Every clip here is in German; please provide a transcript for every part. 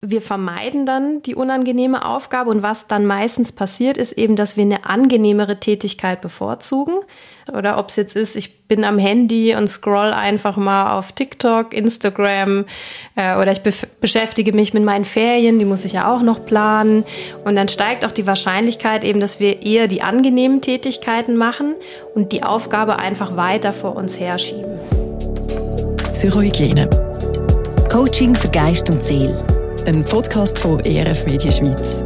Wir vermeiden dann die unangenehme Aufgabe und was dann meistens passiert, ist eben, dass wir eine angenehmere Tätigkeit bevorzugen. Oder ob es jetzt ist, ich bin am Handy und scroll einfach mal auf TikTok, Instagram oder ich beschäftige mich mit meinen Ferien, die muss ich ja auch noch planen. Und dann steigt auch die Wahrscheinlichkeit eben, dass wir eher die angenehmen Tätigkeiten machen und die Aufgabe einfach weiter vor uns herschieben. Psychohygiene. Coaching für Geist und Seele. Ein Podcast von ERF Media Schweiz.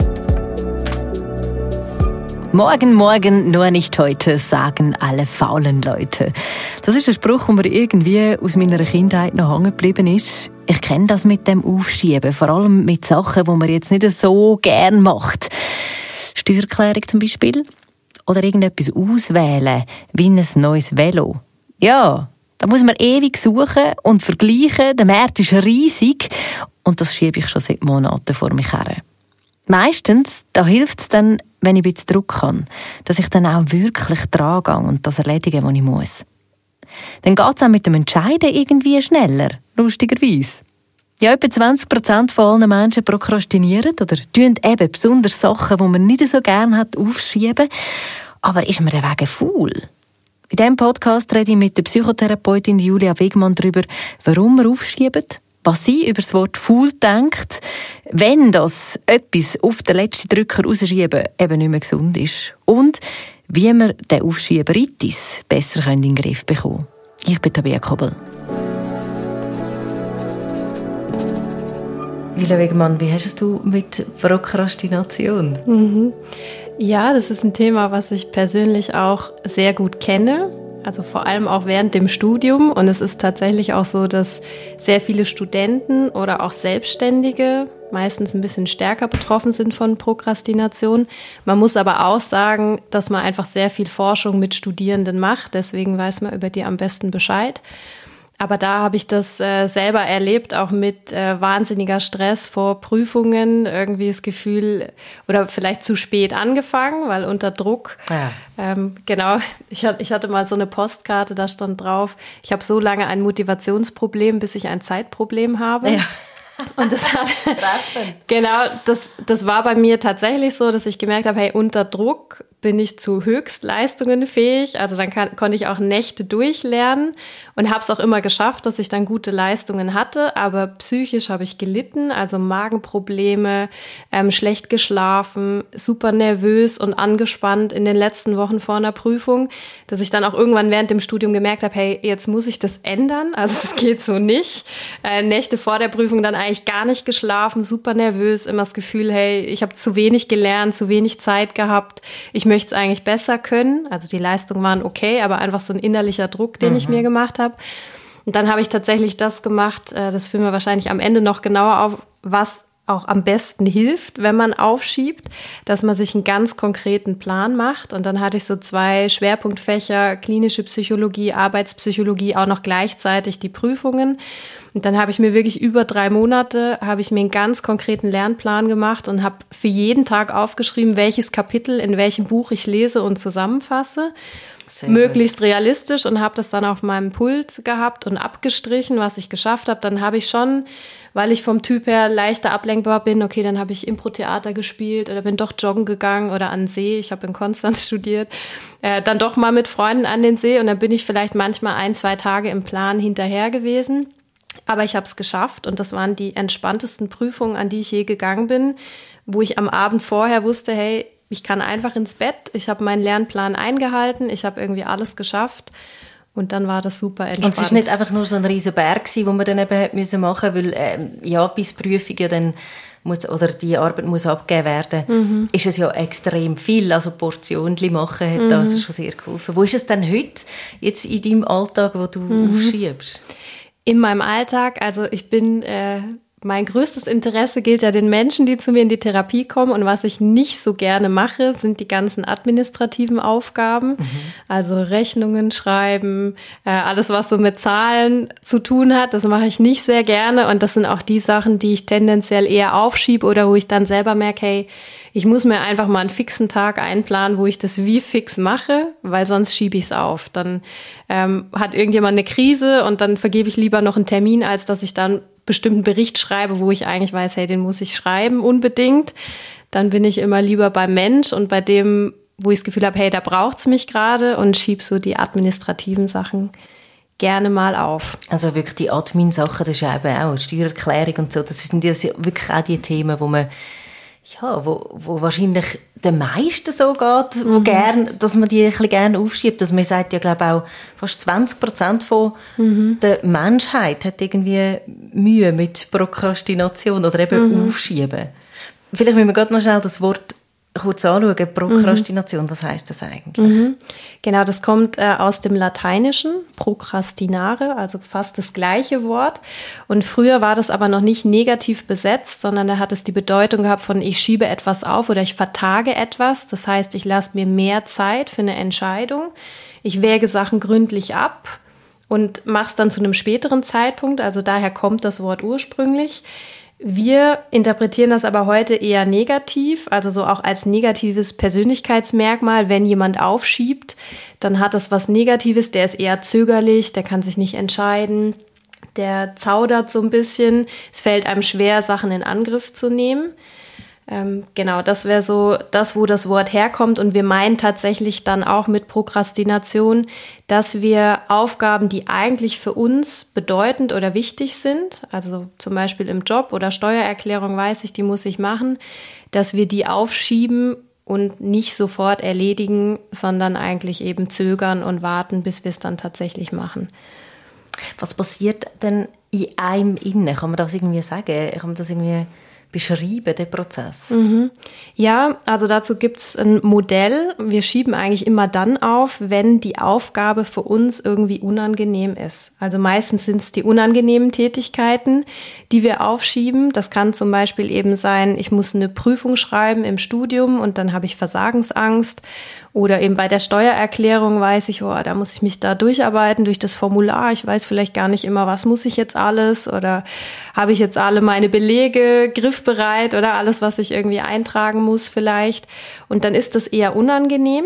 Morgen, morgen, nur nicht heute, sagen alle faulen Leute. Das ist ein Spruch, der mir irgendwie aus meiner Kindheit noch hängen geblieben ist. Ich kenne das mit dem Aufschieben, vor allem mit Sachen, die man jetzt nicht so gern macht. Steuererklärung zum Beispiel. Oder irgendetwas auswählen, wie ein neues Velo. Ja, da muss man ewig suchen und vergleichen. Der Markt ist riesig. Und das schiebe ich schon seit Monaten vor mich her. Meistens da hilft es dann, wenn ich ein bisschen Druck habe, dass ich dann auch wirklich dran gehe und das erledige, was ich muss. Dann geht es auch mit dem Entscheiden irgendwie schneller, lustigerweise. Ja, etwa 20% von allen Menschen prokrastinieren oder tun eben besonders Sachen, die man nicht so gerne hat, aufschieben. Aber ist man deswegen faul? In diesem Podcast rede ich mit der Psychotherapeutin Julia Wegmann darüber, warum wir aufschieben, was sie über das Wort faul denkt, wenn das etwas auf den letzten Drücker rausschieben eben nicht mehr gesund ist. Und wie wir den Aufschieberitis besser in den Griff bekommen können. Ich bin Tabea Kobel. Julia Wegmann, wie hast du es mit Prokrastination? Ja, das ist ein Thema, was ich persönlich auch sehr gut kenne. Also vor allem auch während dem Studium. Und es ist tatsächlich auch so, dass sehr viele Studenten oder auch Selbstständige meistens ein bisschen stärker betroffen sind von Prokrastination. Man muss aber auch sagen, dass man einfach sehr viel Forschung mit Studierenden macht. Deswegen weiß man über die am besten Bescheid. Aber da habe ich das selber erlebt, auch mit wahnsinniger Stress vor Prüfungen, irgendwie das Gefühl, oder vielleicht zu spät angefangen, weil unter Druck. Ja. Genau, ich hatte mal so eine Postkarte, da stand drauf, ich habe so lange ein Motivationsproblem, bis ich ein Zeitproblem habe. Ja. Und das hat, genau, das war bei mir tatsächlich so, dass ich gemerkt habe, hey, unter Druck bin ich zu Höchstleistungen fähig. Also dann konnte ich auch Nächte durchlernen und habe es auch immer geschafft, dass ich dann gute Leistungen hatte. Aber psychisch habe ich gelitten, also Magenprobleme, schlecht geschlafen, super nervös und angespannt in den letzten Wochen vor einer Prüfung, dass ich dann auch irgendwann während dem Studium gemerkt habe, hey, jetzt muss ich das ändern. Also es geht so nicht. Nächte vor der Prüfung dann eigentlich gar nicht geschlafen, super nervös, immer das Gefühl, hey, ich habe zu wenig gelernt, zu wenig Zeit gehabt. Ich möchte es eigentlich besser können. Also die Leistungen waren okay, aber einfach so ein innerlicher Druck, den ich mir gemacht habe. Und dann habe ich tatsächlich das gemacht, das führen wir wahrscheinlich am Ende noch genauer auf, was auch am besten hilft, wenn man aufschiebt, dass man sich einen ganz konkreten Plan macht. Und dann hatte ich so 2 Schwerpunktfächer, klinische Psychologie, Arbeitspsychologie, auch noch gleichzeitig die Prüfungen. Und dann habe ich mir wirklich über 3 Monate, habe ich mir einen ganz konkreten Lernplan gemacht und habe für jeden Tag aufgeschrieben, welches Kapitel in welchem Buch ich lese und zusammenfasse. Sehr möglichst gut. Realistisch, und habe das dann auf meinem Pult gehabt und abgestrichen, was ich geschafft habe. Dann habe ich schon, weil ich vom Typ her leichter ablenkbar bin, okay, dann habe ich Impro-Theater gespielt oder bin doch joggen gegangen oder an den See. Ich habe in Konstanz studiert. Dann doch mal mit Freunden an den See, und dann bin ich vielleicht manchmal 1-2 Tage im Plan hinterher gewesen. Aber ich habe es geschafft, und das waren die entspanntesten Prüfungen, an die ich je gegangen bin, wo ich am Abend vorher wusste, hey, ich kann einfach ins Bett, ich habe meinen Lernplan eingehalten, ich habe irgendwie alles geschafft, und dann war das super entspannt. Und es war nicht einfach nur so ein riesen Berg, den man dann eben machen musste, weil ja, bis Prüfung ja dann oder die Arbeit muss abgegeben werden, ist es ja extrem viel. Also Portionen machen hat da also schon sehr geholfen. Wo ist es denn heute, jetzt in deinem Alltag, wo du aufschiebst? In meinem Alltag, also ich bin, mein größtes Interesse gilt ja den Menschen, die zu mir in die Therapie kommen, und was ich nicht so gerne mache, sind die ganzen administrativen Aufgaben, also Rechnungen schreiben, alles, was so mit Zahlen zu tun hat, das mache ich nicht sehr gerne, und das sind auch die Sachen, die ich tendenziell eher aufschiebe oder wo ich dann selber merke, hey, ich muss mir einfach mal einen fixen Tag einplanen, wo ich das wie fix mache, weil sonst schiebe ich es auf. Dann hat irgendjemand eine Krise und dann vergebe ich lieber noch einen Termin, als dass ich dann bestimmten Bericht schreibe, wo ich eigentlich weiß, hey, den muss ich schreiben unbedingt, dann bin ich immer lieber beim Mensch und bei dem, wo ich das Gefühl habe, hey, da braucht's mich gerade und schieb so die administrativen Sachen gerne mal auf. Also wirklich die Admin-Sachen, das ist ja eben auch Steuererklärung und so, das sind ja wirklich auch die Themen, wo man wo wahrscheinlich den meisten so geht, wo gern, dass man die ein bisschen gerne aufschiebt. Also man sagt ja, glaube ich, auch fast 20% von der Menschheit hat irgendwie Mühe mit Prokrastination oder eben Aufschieben. Vielleicht müssen wir gerade noch schnell das Wort kurz anschauen. Prokrastination, was heisst das eigentlich? Genau, das kommt aus dem Lateinischen, prokrastinare, also fast das gleiche Wort. Und früher war das aber noch nicht negativ besetzt, sondern da hat es die Bedeutung gehabt von ich schiebe etwas auf oder ich vertage etwas. Das heißt, ich lasse mir mehr Zeit für eine Entscheidung. Ich wäge Sachen gründlich ab und mache es dann zu einem späteren Zeitpunkt. Also daher kommt das Wort ursprünglich. Wir interpretieren das aber heute eher negativ, also so auch als negatives Persönlichkeitsmerkmal. Wenn jemand aufschiebt, dann hat das was Negatives, der ist eher zögerlich, der kann sich nicht entscheiden, der zaudert so ein bisschen. Es fällt einem schwer, Sachen in Angriff zu nehmen. Genau, das wäre so das, wo das Wort herkommt. Und wir meinen tatsächlich dann auch mit Prokrastination, dass wir Aufgaben, die eigentlich für uns bedeutend oder wichtig sind, also zum Beispiel im Job oder Steuererklärung weiß ich, die muss ich machen, dass wir die aufschieben und nicht sofort erledigen, sondern eigentlich eben zögern und warten, bis wir es dann tatsächlich machen. Was passiert denn in einem innen? Kann man das irgendwie sagen? Kann man das irgendwie beschreiben, den Prozess? Ja, also dazu gibt's ein Modell. Wir schieben eigentlich immer dann auf, wenn die Aufgabe für uns irgendwie unangenehm ist. Also meistens sind es die unangenehmen Tätigkeiten, die wir aufschieben. Das kann zum Beispiel eben sein, ich muss eine Prüfung schreiben im Studium und dann habe ich Versagensangst. Oder eben bei der Steuererklärung weiß ich, da muss ich mich da durcharbeiten durch das Formular. Ich weiß vielleicht gar nicht immer, was muss ich jetzt alles oder habe ich jetzt alle meine Belege griffbereit oder alles, was ich irgendwie eintragen muss vielleicht. Und dann ist das eher unangenehm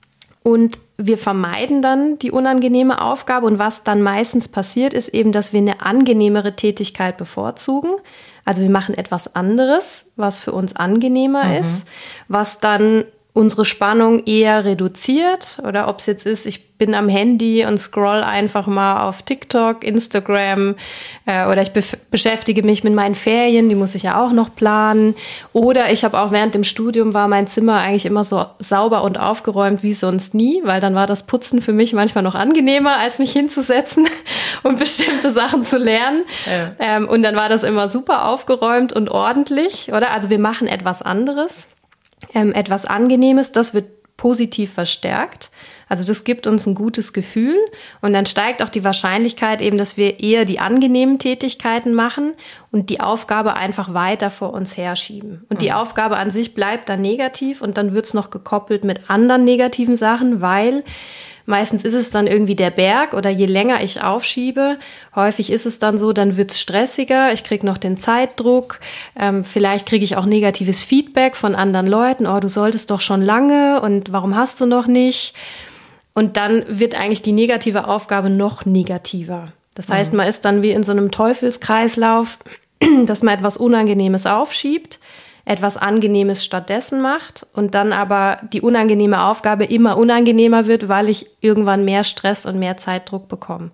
und wir vermeiden dann die unangenehme Aufgabe. Und was dann meistens passiert, ist eben, dass wir eine angenehmere Tätigkeit bevorzugen. Also wir machen etwas anderes, was für uns angenehmer ist, was dann unsere Spannung eher reduziert oder ob es jetzt ist, ich bin am Handy und scroll einfach mal auf TikTok, Instagram oder ich beschäftige mich mit meinen Ferien, die muss ich ja auch noch planen oder ich habe auch während dem Studium war mein Zimmer eigentlich immer so sauber und aufgeräumt wie sonst nie, weil dann war das Putzen für mich manchmal noch angenehmer, als mich hinzusetzen und bestimmte Sachen zu lernen. Ja. Und dann war das immer super aufgeräumt und ordentlich, oder? Also wir machen etwas anderes. Etwas Angenehmes, das wird positiv verstärkt. Also das gibt uns ein gutes Gefühl und dann steigt auch die Wahrscheinlichkeit eben, dass wir eher die angenehmen Tätigkeiten machen und die Aufgabe einfach weiter vor uns herschieben. Und die Aufgabe an sich bleibt dann negativ und dann wird es noch gekoppelt mit anderen negativen Sachen, weil meistens ist es dann irgendwie der Berg oder je länger ich aufschiebe, häufig ist es dann so, dann wird es stressiger, ich kriege noch den Zeitdruck, vielleicht kriege ich auch negatives Feedback von anderen Leuten, du solltest doch schon lange und warum hast du noch nicht? Und dann wird eigentlich die negative Aufgabe noch negativer. Das heißt, man ist dann wie in so einem Teufelskreislauf, dass man etwas Unangenehmes aufschiebt, etwas Angenehmes stattdessen macht und dann aber die unangenehme Aufgabe immer unangenehmer wird, weil ich irgendwann mehr Stress und mehr Zeitdruck bekomme.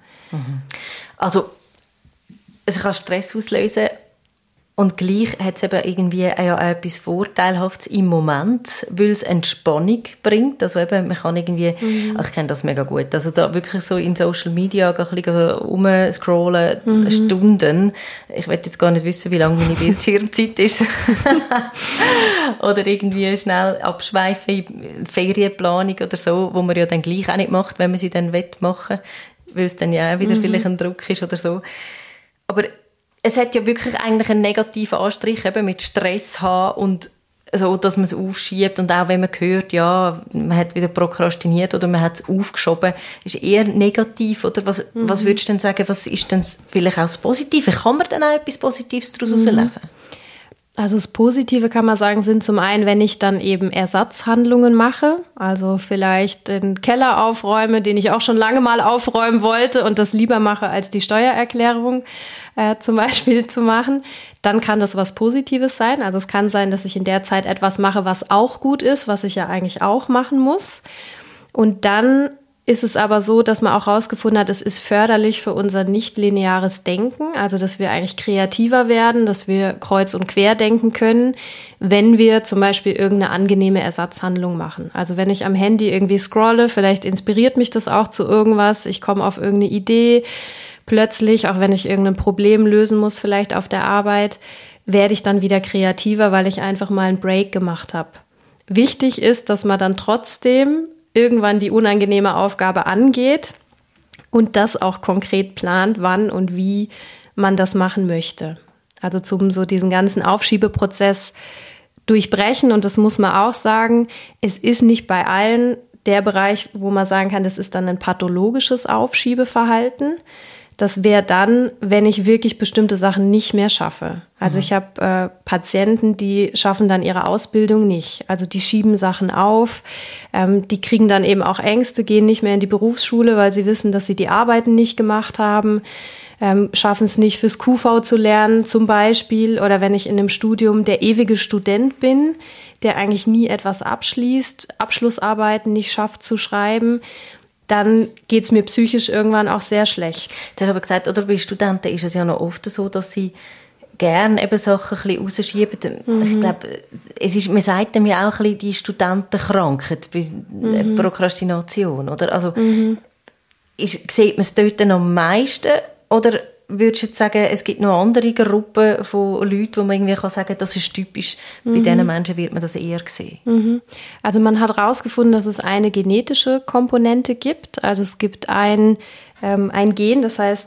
Also es kann Stress auslösen und gleich hat es eben irgendwie ja auch etwas Vorteilhaftes im Moment, weil es Entspannung bringt. Also eben, man kann irgendwie, ich kenne das mega gut, also da wirklich so in Social Media ein bisschen rumscrollen, Stunden. Ich will jetzt gar nicht wissen, wie lange meine Bildschirmzeit ist. Oder irgendwie schnell abschweifen in Ferienplanung oder so, wo man ja dann gleich auch nicht macht, wenn man sie dann machen will, weil es dann ja auch wieder vielleicht ein Druck ist oder so. Aber es hat ja wirklich eigentlich einen negativen Anstrich eben mit Stress haben und so, dass man es aufschiebt und auch wenn man hört, ja, man hat wieder prokrastiniert oder man hat es aufgeschoben, ist eher negativ oder was würdest du denn sagen, was ist denn vielleicht auch das Positive? Kann man denn auch etwas Positives daraus herauslesen? Also das Positive kann man sagen, sind zum einen, wenn ich dann eben Ersatzhandlungen mache, also vielleicht den Keller aufräume, den ich auch schon lange mal aufräumen wollte und das lieber mache, als die Steuererklärung zum Beispiel zu machen, dann kann das was Positives sein. Also es kann sein, dass ich in der Zeit etwas mache, was auch gut ist, was ich ja eigentlich auch machen muss. Und dann ist es aber so, dass man auch herausgefunden hat, es ist förderlich für unser nicht-lineares Denken, also dass wir eigentlich kreativer werden, dass wir kreuz und quer denken können, wenn wir zum Beispiel irgendeine angenehme Ersatzhandlung machen. Also wenn ich am Handy irgendwie scrolle, vielleicht inspiriert mich das auch zu irgendwas, ich komme auf irgendeine Idee, plötzlich, auch wenn ich irgendein Problem lösen muss, vielleicht auf der Arbeit, werde ich dann wieder kreativer, weil ich einfach mal einen Break gemacht habe. Wichtig ist, dass man dann trotzdem irgendwann die unangenehme Aufgabe angeht und das auch konkret plant, wann und wie man das machen möchte. Also zum so diesen ganzen Aufschiebeprozess durchbrechen. Und das muss man auch sagen, es ist nicht bei allen der Bereich, wo man sagen kann, das ist dann ein pathologisches Aufschiebeverhalten. Das wäre dann, wenn ich wirklich bestimmte Sachen nicht mehr schaffe. Also ich habe Patienten, die schaffen dann ihre Ausbildung nicht. Also die schieben Sachen auf, die kriegen dann eben auch Ängste, gehen nicht mehr in die Berufsschule, weil sie wissen, dass sie die Arbeiten nicht gemacht haben, schaffen es nicht fürs QV zu lernen zum Beispiel. Oder wenn ich in einem Studium der ewige Student bin, der eigentlich nie etwas abschließt, Abschlussarbeiten nicht schafft zu schreiben, dann geht es mir psychisch irgendwann auch sehr schlecht. Du hast aber gesagt, oder bei Studenten ist es ja noch oft so, dass sie gerne eben Sachen ein bisschen rausschieben. Ich glaube, man sagt dem ja auch ein bisschen die Studentenkrankheit bei Prokrastination, oder? Also, sieht man es dort am meisten, oder würdest du jetzt sagen, es gibt noch andere Gruppen von Leuten, wo man irgendwie sagen kann, das ist typisch, bei diesen Menschen wird man das eher sehen? Also man hat herausgefunden, dass es eine genetische Komponente gibt. Also es gibt ein Gen, das heißt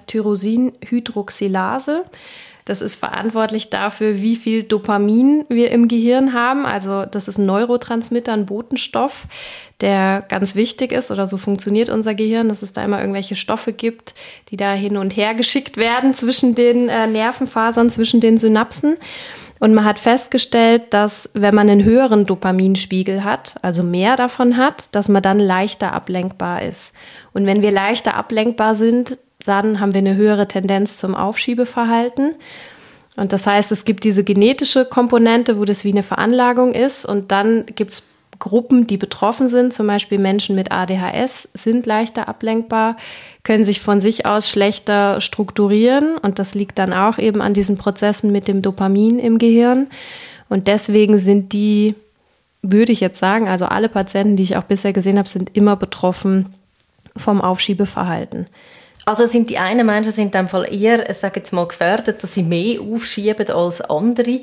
Tyrosinhydroxylase. Das ist verantwortlich dafür, wie viel Dopamin wir im Gehirn haben. Also das ist ein Neurotransmitter, ein Botenstoff, der ganz wichtig ist, oder so funktioniert unser Gehirn, dass es da immer irgendwelche Stoffe gibt, die da hin und her geschickt werden zwischen den Nervenfasern, zwischen den Synapsen. Und man hat festgestellt, dass wenn man einen höheren Dopaminspiegel hat, also mehr davon hat, dass man dann leichter ablenkbar ist. Und wenn wir leichter ablenkbar sind, dann haben wir eine höhere Tendenz zum Aufschiebeverhalten. Und das heißt, es gibt diese genetische Komponente, wo das wie eine Veranlagung ist. Und dann gibt es Gruppen, die betroffen sind, zum Beispiel Menschen mit ADHS, sind leichter ablenkbar, können sich von sich aus schlechter strukturieren. Und das liegt dann auch eben an diesen Prozessen mit dem Dopamin im Gehirn. Und deswegen sind die, würde ich jetzt sagen, also alle Patienten, die ich auch bisher gesehen habe, sind immer betroffen vom Aufschiebeverhalten. Also sind die einen Menschen sind in dem Fall eher, ich sage jetzt mal, gefährdet, dass sie mehr aufschieben als andere.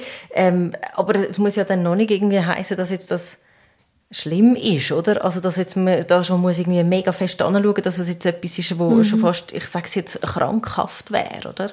Aber es muss ja dann noch nicht irgendwie heissen, dass jetzt das schlimm ist, oder? Also dass jetzt man da schon muss irgendwie mega fest anschauen, dass es jetzt etwas ist, wo schon fast, ich sage es jetzt, krankhaft wäre, oder?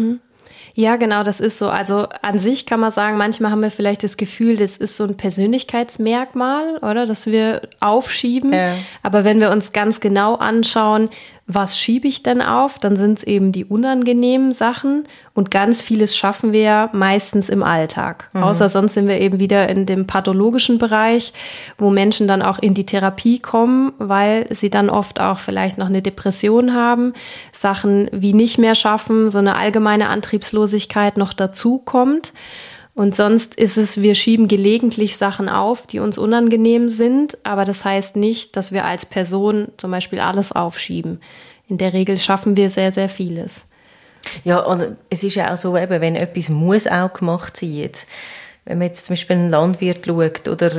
Ja, genau, das ist so. Also an sich kann man sagen, manchmal haben wir vielleicht das Gefühl, das ist so ein Persönlichkeitsmerkmal, oder? Dass wir aufschieben. Ja. Aber wenn wir uns ganz genau anschauen, was schiebe ich denn auf, dann sind es eben die unangenehmen Sachen. Und ganz vieles schaffen wir meistens im Alltag. Außer sonst sind wir eben wieder in dem pathologischen Bereich, wo Menschen dann auch in die Therapie kommen, weil sie dann oft auch vielleicht noch eine Depression haben, Sachen wie nicht mehr schaffen, so eine allgemeine Antriebslosigkeit noch dazu kommt. Und sonst ist es, wir schieben gelegentlich Sachen auf, die uns unangenehm sind, aber das heißt nicht, dass wir als Person zum Beispiel alles aufschieben. In der Regel schaffen wir sehr, sehr vieles. Ja, und es ist ja auch so, eben, wenn etwas muss auch gemacht sein. Jetzt, wenn man jetzt zum Beispiel einen Landwirt schaut oder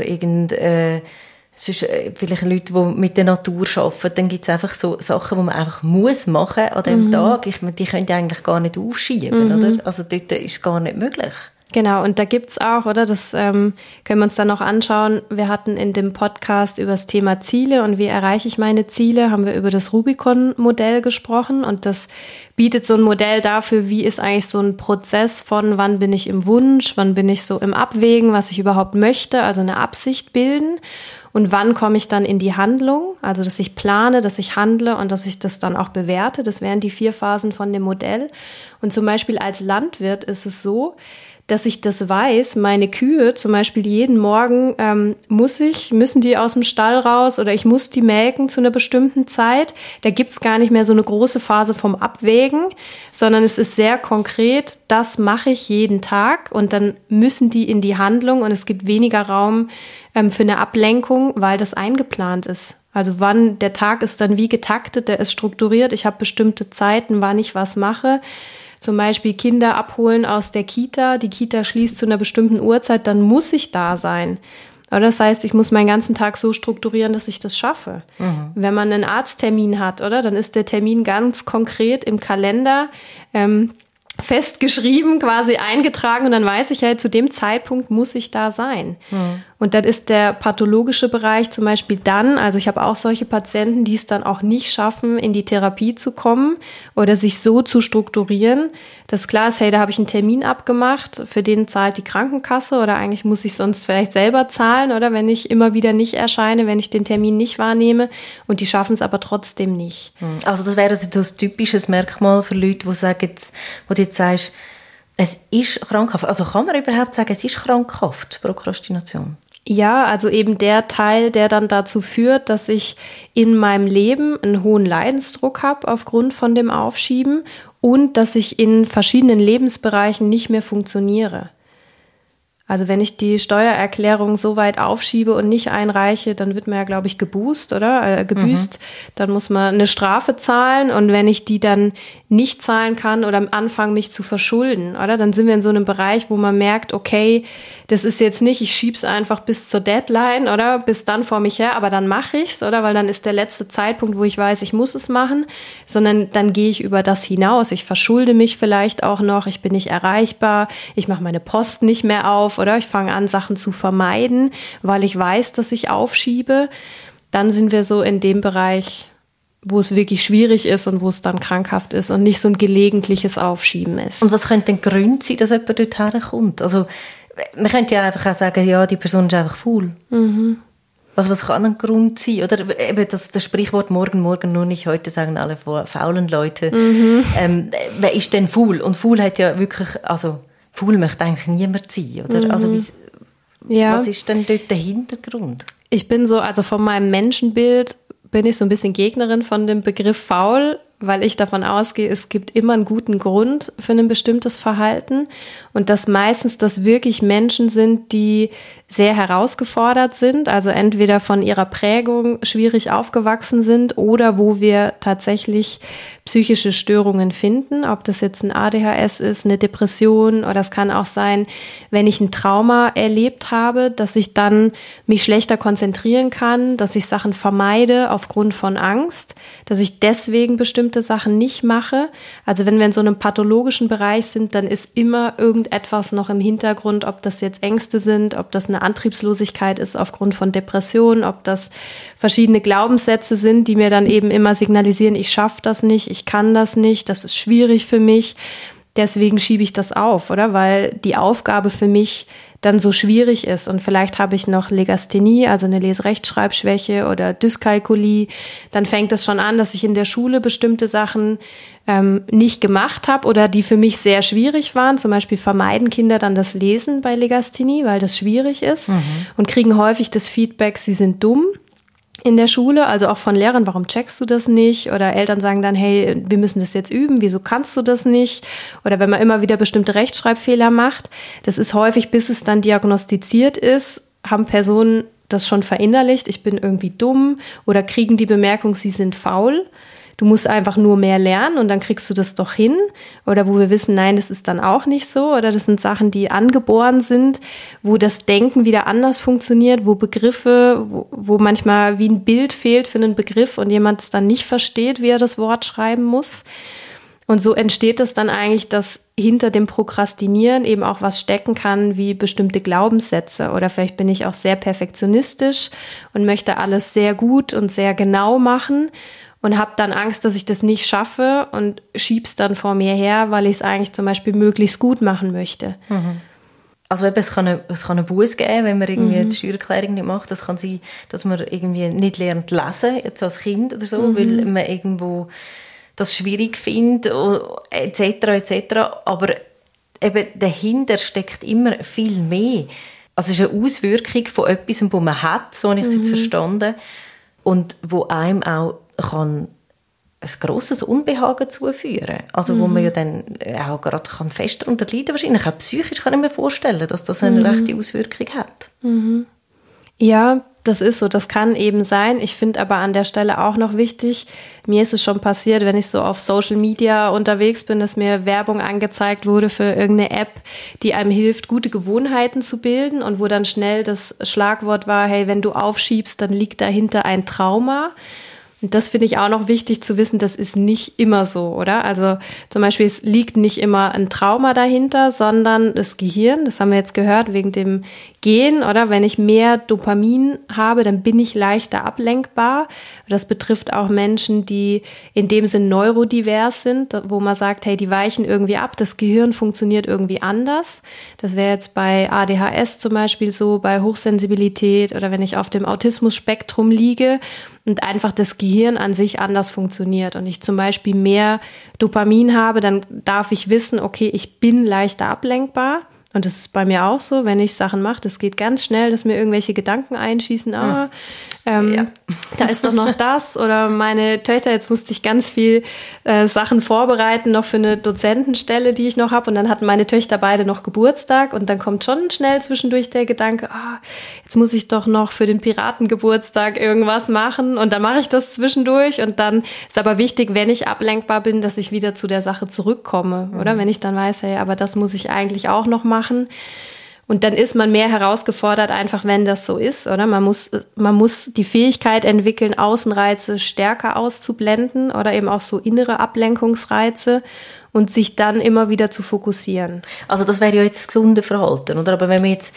sonst vielleicht Leute, die mit der Natur arbeiten, dann gibt es einfach so Sachen, die man einfach muss machen an diesem Tag. Die können ja eigentlich gar nicht aufschieben, oder? Also dort ist es gar nicht möglich. Genau, und da gibt's auch, oder? Das können wir uns dann noch anschauen. Wir hatten in dem Podcast über das Thema Ziele und wie erreiche ich meine Ziele, haben wir über das Rubicon-Modell gesprochen. Und das bietet so ein Modell dafür, wie ist eigentlich so ein Prozess von, wann bin ich im Wunsch, wann bin ich so im Abwägen, was ich überhaupt möchte, also eine Absicht bilden. Und wann komme ich dann in die Handlung, also dass ich plane, dass ich handle und dass ich das dann auch bewerte. Das wären die 4 Phasen von dem Modell. Und zum Beispiel als Landwirt ist es so, dass ich das weiß, meine Kühe zum Beispiel jeden Morgen müssen die aus dem Stall raus oder ich muss die melken zu einer bestimmten Zeit. Da gibt's gar nicht mehr so eine große Phase vom Abwägen, sondern es ist sehr konkret, das mache ich jeden Tag und dann müssen die in die Handlung und es gibt weniger Raum für eine Ablenkung, weil das eingeplant ist. Also wann der Tag ist dann wie getaktet, der ist strukturiert. Ich habe bestimmte Zeiten, wann ich was mache. Zum Beispiel Kinder abholen aus der Kita. Die Kita schließt zu einer bestimmten Uhrzeit, dann muss ich da sein. Oder das heißt, ich muss meinen ganzen Tag so strukturieren, dass ich das schaffe. Mhm. Wenn man einen Arzttermin hat, oder, dann ist der Termin ganz konkret im Kalender festgeschrieben, quasi eingetragen und dann weiß ich zu dem Zeitpunkt muss ich da sein. Mhm. Und dann ist der pathologische Bereich zum Beispiel dann, also ich habe auch solche Patienten, die es dann auch nicht schaffen, in die Therapie zu kommen oder sich so zu strukturieren, dass klar ist, hey, da habe ich einen Termin abgemacht, für den zahlt die Krankenkasse oder eigentlich muss ich sonst vielleicht selber zahlen oder wenn ich immer wieder nicht erscheine, wenn ich den Termin nicht wahrnehme und die schaffen es aber trotzdem nicht. Also das wäre so ein typisches Merkmal für Leute, die sagen, wo du jetzt sagst, es ist krankhaft. Also kann man überhaupt sagen, es ist krankhaft, Prokrastination? Ja, also eben der Teil, der dann dazu führt, dass ich in meinem Leben einen hohen Leidensdruck habe aufgrund von dem Aufschieben und dass ich in verschiedenen Lebensbereichen nicht mehr funktioniere. Also wenn ich die Steuererklärung so weit aufschiebe und nicht einreiche, dann wird man ja, glaube ich, gebüßt, oder? Gebüßt. Dann muss man eine Strafe zahlen und wenn ich die dann nicht zahlen kann oder anfange, mich zu verschulden, oder? Dann sind wir in so einem Bereich, wo man merkt, okay, das ist jetzt nicht, ich schieb's einfach bis zur Deadline, oder? Bis dann vor mich her, aber dann mache ich's, oder? Weil dann ist der letzte Zeitpunkt, wo ich weiß, ich muss es machen, sondern dann gehe ich über das hinaus. Ich verschulde mich vielleicht auch noch, ich bin nicht erreichbar, ich mache meine Post nicht mehr auf, oder ich fange an, Sachen zu vermeiden, weil ich weiß, dass ich aufschiebe. Dann sind wir so in dem Bereich, wo es wirklich schwierig ist und wo es dann krankhaft ist und nicht so ein gelegentliches Aufschieben ist. Und was könnte denn Gründe sein, dass jemand dort herkommt? Also man könnte ja einfach auch sagen, ja, die Person ist einfach faul. Mhm. Also was kann ein Grund sein? Oder eben das Sprichwort morgen nur nicht heute, sagen alle faulen Leute. Mhm. Wer ist denn faul? Und faul hat ja wirklich, also faul möchte eigentlich niemand sein, oder? Mhm. Also was ist denn dort der Hintergrund? Ich bin so, also von meinem Menschenbild bin ich so ein bisschen Gegnerin von dem Begriff faul, weil ich davon ausgehe, es gibt immer einen guten Grund für ein bestimmtes Verhalten und dass meistens das wirklich Menschen sind, die sehr herausgefordert sind, also entweder von ihrer Prägung schwierig aufgewachsen sind oder wo wir tatsächlich psychische Störungen finden, ob das jetzt ein ADHS ist, eine Depression oder es kann auch sein, wenn ich ein Trauma erlebt habe, dass ich dann mich schlechter konzentrieren kann, dass ich Sachen vermeide aufgrund von Angst, dass ich deswegen bestimmte Sachen nicht mache. Also wenn wir in so einem pathologischen Bereich sind, dann ist immer irgendetwas noch im Hintergrund, ob das jetzt Ängste sind, ob das eine Antriebslosigkeit ist aufgrund von Depressionen, ob das verschiedene Glaubenssätze sind, die mir dann eben immer signalisieren, ich schaffe das nicht, ich kann das nicht, das ist schwierig für mich. Deswegen schiebe ich das auf, oder? Weil die Aufgabe für mich dann so schwierig ist und vielleicht habe ich noch Legasthenie, also eine Leserechtschreibschwäche oder Dyskalkulie, dann fängt es schon an, dass ich in der Schule bestimmte Sachen nicht gemacht habe oder die für mich sehr schwierig waren. Zum Beispiel vermeiden Kinder dann das Lesen bei Legasthenie, weil das schwierig ist und kriegen häufig das Feedback, sie sind dumm in der Schule, also auch von Lehrern, warum checkst du das nicht? Oder Eltern sagen dann, hey, wir müssen das jetzt üben, wieso kannst du das nicht? Oder wenn man immer wieder bestimmte Rechtschreibfehler macht, das ist häufig, bis es dann diagnostiziert ist, haben Personen das schon verinnerlicht, ich bin irgendwie dumm oder kriegen die Bemerkung, sie sind faul. Du musst einfach nur mehr lernen und dann kriegst du das doch hin. Oder wo wir wissen, nein, das ist dann auch nicht so. Oder das sind Sachen, die angeboren sind, wo das Denken wieder anders funktioniert, wo Begriffe, wo manchmal wie ein Bild fehlt für einen Begriff und jemand es dann nicht versteht, wie er das Wort schreiben muss. Und so entsteht es dann eigentlich, dass hinter dem Prokrastinieren eben auch was stecken kann, wie bestimmte Glaubenssätze. Oder vielleicht bin ich auch sehr perfektionistisch und möchte alles sehr gut und sehr genau machen. Und habe dann Angst, dass ich das nicht schaffe und schieb's dann vor mir her, weil ich es eigentlich zum Beispiel möglichst gut machen möchte. Mhm. Also eben, es kann eine Buße geben, wenn man irgendwie die Steuererklärung nicht macht. Das kann sein, dass man irgendwie nicht lernt lesen, jetzt als Kind oder so, weil man irgendwo das schwierig findet, etc. etc. Aber eben dahinter steckt immer viel mehr. Also es ist eine Auswirkung von etwas, das man hat, so habe ich es jetzt verstanden, und wo einem auch kann ein grosses Unbehagen zuführen. Also wo man ja dann auch gerade fest darunter leiden kann. Wahrscheinlich auch psychisch kann ich mir vorstellen, dass das eine rechte Auswirkung hat. Ja, das ist so, das kann eben sein. Ich finde aber an der Stelle auch noch wichtig, mir ist es schon passiert, wenn ich so auf Social Media unterwegs bin, dass mir Werbung angezeigt wurde für irgendeine App, die einem hilft, gute Gewohnheiten zu bilden und wo dann schnell das Schlagwort war, hey, wenn du aufschiebst, dann liegt dahinter ein Trauma. Und das finde ich auch noch wichtig zu wissen, das ist nicht immer so, oder? Also zum Beispiel, es liegt nicht immer ein Trauma dahinter, sondern das Gehirn, das haben wir jetzt gehört, wegen dem Gehen, oder? Wenn ich mehr Dopamin habe, dann bin ich leichter ablenkbar. Das betrifft auch Menschen, die in dem Sinn neurodivers sind, wo man sagt, hey, die weichen irgendwie ab, das Gehirn funktioniert irgendwie anders. Das wäre jetzt bei ADHS zum Beispiel so, bei Hochsensibilität oder wenn ich auf dem Autismus-Spektrum liege und einfach das Gehirn an sich anders funktioniert und ich zum Beispiel mehr Dopamin habe, dann darf ich wissen, okay, ich bin leichter ablenkbar. Und das ist bei mir auch so, wenn ich Sachen mache, das geht ganz schnell, dass mir irgendwelche Gedanken einschießen, da ist doch noch das, oder meine Töchter, jetzt musste ich ganz viel Sachen vorbereiten, noch für eine Dozentenstelle, die ich noch habe, und dann hatten meine Töchter beide noch Geburtstag und dann kommt schon schnell zwischendurch der Gedanke, jetzt muss ich doch noch für den Piratengeburtstag irgendwas machen, und dann mache ich das zwischendurch, und dann ist aber wichtig, wenn ich ablenkbar bin, dass ich wieder zu der Sache zurückkomme, oder? Wenn ich dann weiß, hey, aber das muss ich eigentlich auch noch machen. Und dann ist man mehr herausgefordert, einfach wenn das so ist, oder? Man muss die Fähigkeit entwickeln, Außenreize stärker auszublenden oder eben auch so innere Ablenkungsreize und sich dann immer wieder zu fokussieren. Also das wäre ja jetzt das gesunde Verhalten, oder? Aber wenn man jetzt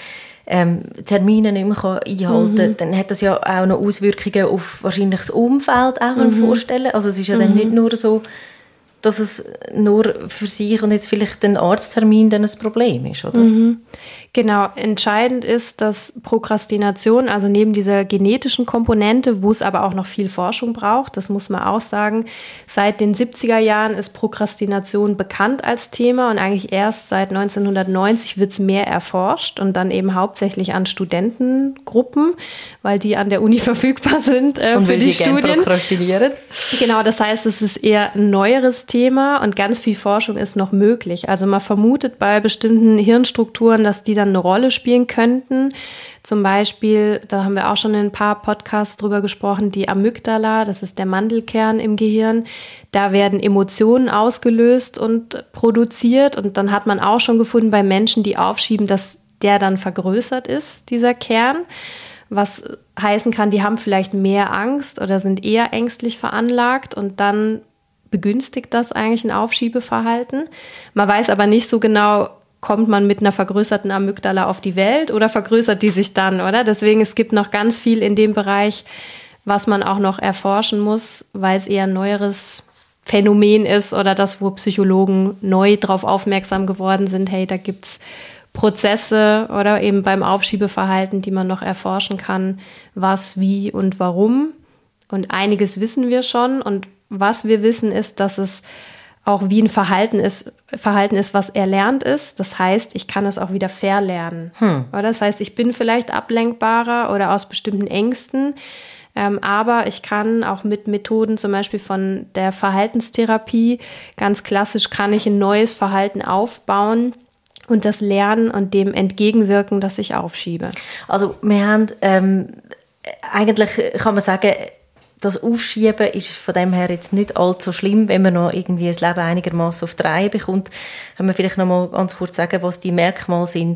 Termine nicht mehr einhalten kann, dann hat das ja auch noch Auswirkungen auf wahrscheinlich das Umfeld, auch vorstellen. Also es ist ja dann nicht nur so, dass es nur für sich und jetzt vielleicht den Arzttermin dann ein Problem ist, oder? Genau, entscheidend ist, dass Prokrastination, also neben dieser genetischen Komponente, wo es aber auch noch viel Forschung braucht, das muss man auch sagen, seit den 70er Jahren ist Prokrastination bekannt als Thema und eigentlich erst seit 1990 wird es mehr erforscht und dann eben hauptsächlich an Studentengruppen, weil die an der Uni verfügbar sind für die Studien. Prokrastinieren. Genau, das heißt, es ist eher ein neueres Thema und ganz viel Forschung ist noch möglich. Also man vermutet bei bestimmten Hirnstrukturen, dass die dann eine Rolle spielen könnten. Zum Beispiel, da haben wir auch schon in ein paar Podcasts drüber gesprochen, die Amygdala, das ist der Mandelkern im Gehirn. Da werden Emotionen ausgelöst und produziert. Und dann hat man auch schon gefunden bei Menschen, die aufschieben, dass der dann vergrößert ist, dieser Kern. Was heißen kann, die haben vielleicht mehr Angst oder sind eher ängstlich veranlagt und dann begünstigt das eigentlich ein Aufschiebeverhalten. Man weiß aber nicht so genau, kommt man mit einer vergrößerten Amygdala auf die Welt oder vergrößert die sich dann, oder? Deswegen, es gibt noch ganz viel in dem Bereich, was man auch noch erforschen muss, weil es eher ein neueres Phänomen ist oder das, wo Psychologen neu darauf aufmerksam geworden sind, hey, da gibt's Prozesse oder eben beim Aufschiebeverhalten, die man noch erforschen kann, was, wie und warum. Und einiges wissen wir schon. Und was wir wissen, ist, dass es auch wie ein Verhalten ist, was erlernt ist. Das heißt, ich kann es auch wieder verlernen. Oder? Das heißt, ich bin vielleicht ablenkbarer oder aus bestimmten Ängsten, aber ich kann auch mit Methoden zum Beispiel von der Verhaltenstherapie, ganz klassisch kann ich ein neues Verhalten aufbauen und das lernen und dem entgegenwirken, dass ich aufschiebe. Also wir haben, eigentlich kann man sagen, das Aufschieben ist von dem her jetzt nicht allzu schlimm, wenn man noch irgendwie das Leben einigermaßen auf die Reihe bekommt. Können wir vielleicht noch mal ganz kurz sagen, was die Merkmale sind,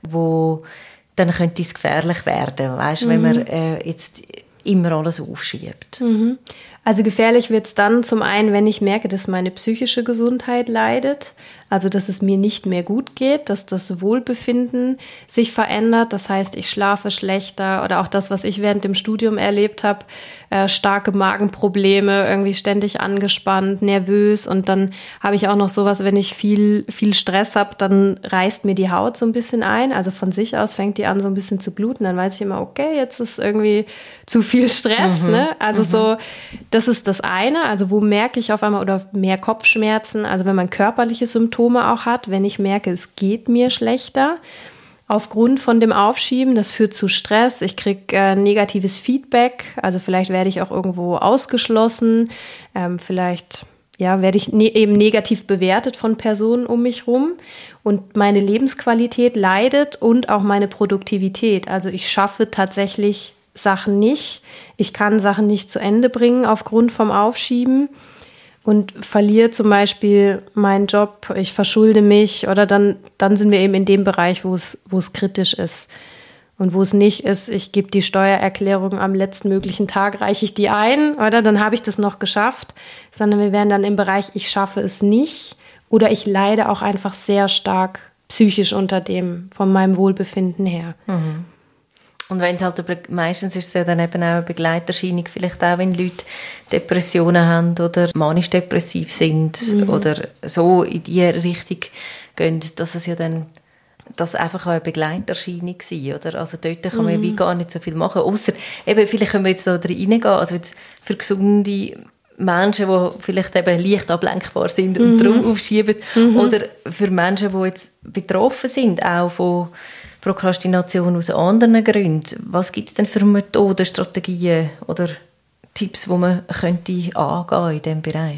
wo dann könnte es gefährlich werden, weißt, wenn man jetzt immer alles aufschiebt. Also gefährlich wird es dann zum einen, wenn ich merke, dass meine psychische Gesundheit leidet, also dass es mir nicht mehr gut geht, dass das Wohlbefinden sich verändert. Das heißt, ich schlafe schlechter oder auch das, was ich während dem Studium erlebt habe, starke Magenprobleme, irgendwie ständig angespannt, nervös. Und dann habe ich auch noch sowas, wenn ich viel Stress habe, dann reißt mir die Haut so ein bisschen ein. Also von sich aus fängt die an so ein bisschen zu bluten. Dann weiß ich immer, okay, jetzt ist irgendwie zu viel Stress. Ne? Also so, Das ist das eine, also wo merke ich auf einmal oder mehr Kopfschmerzen, also wenn man körperliche Symptome auch hat, wenn ich merke, es geht mir schlechter aufgrund von dem Aufschieben, das führt zu Stress, ich kriege negatives Feedback, also vielleicht werde ich auch irgendwo ausgeschlossen, vielleicht werde ich eben negativ bewertet von Personen um mich rum und meine Lebensqualität leidet und auch meine Produktivität, also ich schaffe tatsächlich Sachen nicht. Ich kann Sachen nicht zu Ende bringen aufgrund vom Aufschieben und verliere zum Beispiel meinen Job, ich verschulde mich oder dann sind wir eben in dem Bereich, wo es kritisch ist. Und wo es nicht ist, ich gebe die Steuererklärung am letzten möglichen Tag, reiche ich die ein oder dann habe ich das noch geschafft, sondern wir wären dann im Bereich, ich schaffe es nicht oder ich leide auch einfach sehr stark psychisch unter dem, von meinem Wohlbefinden her. Mhm. Und wenn es halt, meistens ist es ja dann eben auch eine Begleiterscheinung, vielleicht auch, wenn Leute Depressionen haben oder manisch-depressiv sind oder so in die Richtung gehen, dass es ja dann das einfach auch eine Begleiterscheinung sein, oder? Also dort kann man wie gar nicht so viel machen, ausser eben, vielleicht können wir jetzt da reingehen, also jetzt für gesunde Menschen, die vielleicht eben leicht ablenkbar sind und darum aufschieben, oder für Menschen, die jetzt betroffen sind, auch von Prokrastination aus anderen Gründen. Was gibt es denn für Methoden, Strategien oder Tipps, die man könnte angehen in diesem Bereich?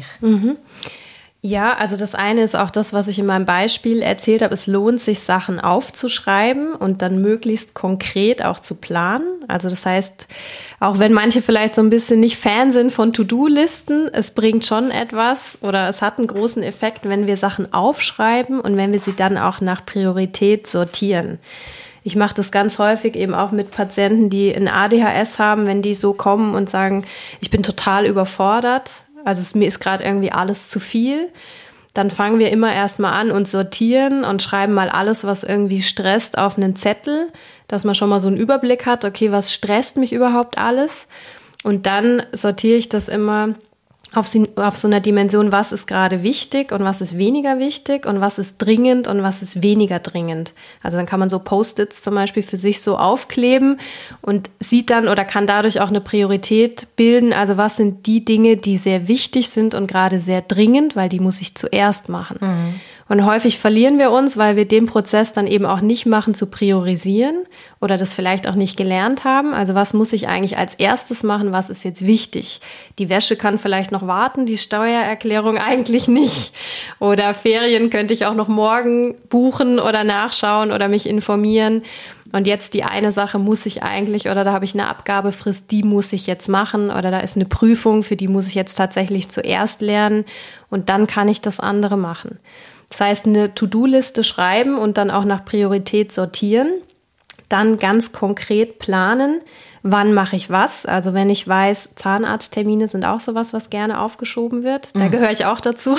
Ja, also das eine ist auch das, was ich in meinem Beispiel erzählt habe. Es lohnt sich, Sachen aufzuschreiben und dann möglichst konkret auch zu planen. Also das heißt, auch wenn manche vielleicht so ein bisschen nicht Fan sind von To-Do-Listen, es bringt schon etwas oder es hat einen großen Effekt, wenn wir Sachen aufschreiben und wenn wir sie dann auch nach Priorität sortieren. Ich mache das ganz häufig eben auch mit Patienten, die ein ADHS haben, wenn die so kommen und sagen, ich bin total überfordert, also mir ist gerade irgendwie alles zu viel. Dann fangen wir immer erstmal an und sortieren und schreiben mal alles, was irgendwie stresst, auf einen Zettel, dass man schon mal so einen Überblick hat, okay, was stresst mich überhaupt alles? Und dann sortiere ich das immer auf so einer Dimension, was ist gerade wichtig und was ist weniger wichtig und was ist dringend und was ist weniger dringend. Also dann kann man so Post-its zum Beispiel für sich so aufkleben und sieht dann oder kann dadurch auch eine Priorität bilden. Also was sind die Dinge, die sehr wichtig sind und gerade sehr dringend, weil die muss ich zuerst machen. Und häufig verlieren wir uns, weil wir den Prozess dann eben auch nicht machen, zu priorisieren oder das vielleicht auch nicht gelernt haben. Also was muss ich eigentlich als erstes machen, was ist jetzt wichtig? Die Wäsche kann vielleicht noch warten, die Steuererklärung eigentlich nicht. Oder Ferien könnte ich auch noch morgen buchen oder nachschauen oder mich informieren. Und jetzt die eine Sache muss ich eigentlich, oder da habe ich eine Abgabefrist, die muss ich jetzt machen, oder da ist eine Prüfung, für die muss ich jetzt tatsächlich zuerst lernen und dann kann ich das andere machen. Das heißt, eine To-Do-Liste schreiben und dann auch nach Priorität sortieren, dann ganz konkret planen, wann mache ich was. Also wenn ich weiß, Zahnarzttermine sind auch sowas, was gerne aufgeschoben wird. Da gehöre ich auch dazu.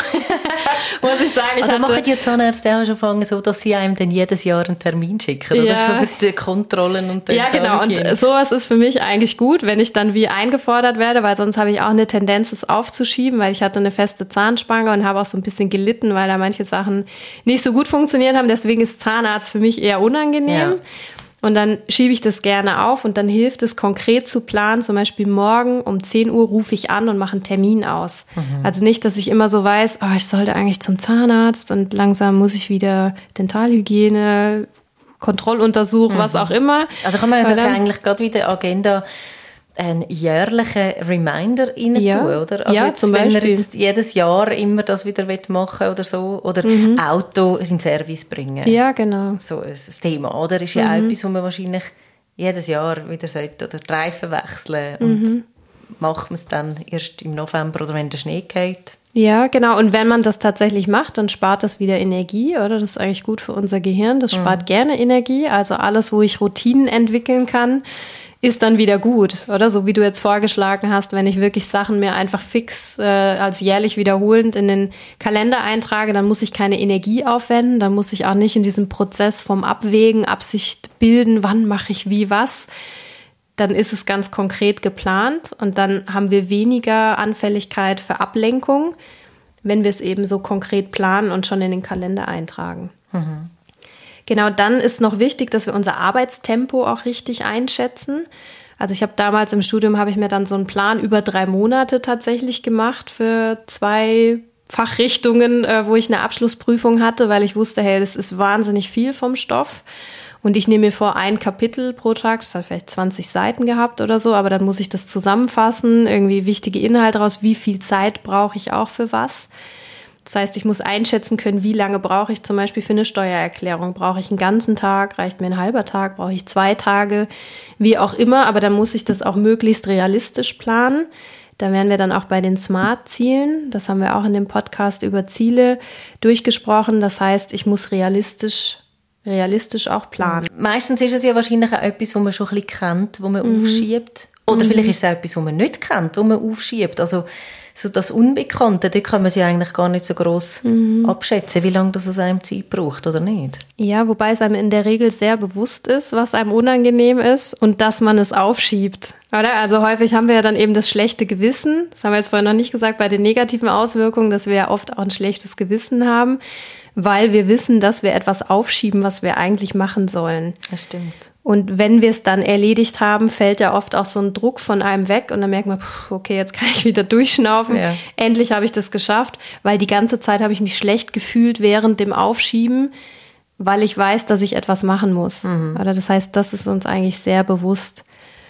Muss ich sagen. Also machen die Zahnärzte auch schon so, dass sie einem dann jedes Jahr einen Termin schicken? Oder so für die Kontrollen und ja, genau. Und sowas ist für mich eigentlich gut, wenn ich dann wie eingefordert werde, weil sonst habe ich auch eine Tendenz, es aufzuschieben, weil ich hatte eine feste Zahnspange und habe auch so ein bisschen gelitten, weil da manche Sachen nicht so gut funktioniert haben. Deswegen ist Zahnarzt für mich eher unangenehm. Ja. Und dann schiebe ich das gerne auf und dann hilft es, konkret zu planen. Zum Beispiel morgen um 10 Uhr rufe ich an und mache einen Termin aus. Also nicht, dass ich immer so weiß, ich sollte eigentlich zum Zahnarzt und langsam muss ich wieder Dentalhygiene, Kontrolluntersuch, was auch immer. Also kann man also eigentlich gerade wieder Agenda einen jährlichen Reminder rein tun, oder? Also jetzt, zum Beispiel. Wenn man jetzt jedes Jahr immer das wieder machen will oder so, oder Auto in den Service bringen. Ja, genau. So ein Thema, oder? Ist ja auch etwas, wo man wahrscheinlich jedes Jahr wieder sollte, oder die Reifen wechseln und macht man es dann erst im November oder wenn der Schnee geht. Ja, genau. Und wenn man das tatsächlich macht, dann spart das wieder Energie, oder? Das ist eigentlich gut für unser Gehirn. Das spart gerne Energie. Also alles, wo ich Routinen entwickeln kann, ist dann wieder gut, oder? So wie du jetzt vorgeschlagen hast, wenn ich wirklich Sachen mir einfach fix als jährlich wiederholend in den Kalender eintrage, dann muss ich keine Energie aufwenden, dann muss ich auch nicht in diesem Prozess vom Abwägen, Absicht bilden, wann mache ich wie was. Dann ist es ganz konkret geplant und dann haben wir weniger Anfälligkeit für Ablenkung, wenn wir es eben so konkret planen und schon in den Kalender eintragen. Genau, dann ist noch wichtig, dass wir unser Arbeitstempo auch richtig einschätzen. Also ich habe damals im Studium, habe ich mir dann so einen Plan über 3 Monate tatsächlich gemacht für 2 Fachrichtungen, wo ich eine Abschlussprüfung hatte, weil ich wusste, hey, das ist wahnsinnig viel vom Stoff. Und ich nehme mir vor, ein Kapitel pro Tag, das hat vielleicht 20 Seiten gehabt oder so, aber dann muss ich das zusammenfassen, irgendwie wichtige Inhalte raus, wie viel Zeit brauche ich auch für was. Das heißt, ich muss einschätzen können, wie lange brauche ich zum Beispiel für eine Steuererklärung. Brauche ich einen ganzen Tag, reicht mir ein halber Tag, brauche ich 2 Tage, wie auch immer, aber dann muss ich das auch möglichst realistisch planen. Da wären wir dann auch bei den Smart-Zielen. Das haben wir auch in dem Podcast über Ziele durchgesprochen. Das heißt, ich muss realistisch auch planen. Meistens ist es ja wahrscheinlich auch etwas, was man schon ein bisschen kennt, wo man aufschiebt. Oder vielleicht ist es auch etwas, was man nicht kennt, wo man aufschiebt. Also so das Unbekannte, da kann man sich eigentlich gar nicht so gross abschätzen, wie lange das einem Zeit braucht, oder nicht? Ja, wobei es einem in der Regel sehr bewusst ist, was einem unangenehm ist und dass man es aufschiebt. Oder? Also häufig haben wir ja dann eben das schlechte Gewissen. Das haben wir jetzt vorhin noch nicht gesagt, bei den negativen Auswirkungen, dass wir ja oft auch ein schlechtes Gewissen haben, weil wir wissen, dass wir etwas aufschieben, was wir eigentlich machen sollen. Das stimmt. Und wenn wir es dann erledigt haben, fällt ja oft auch so ein Druck von einem weg und dann merkt man, okay, jetzt kann ich wieder durchschnaufen. Ja. Endlich habe ich das geschafft, weil die ganze Zeit habe ich mich schlecht gefühlt während dem Aufschieben, weil ich weiß, dass ich etwas machen muss. Oder das heißt, das ist uns eigentlich sehr bewusst.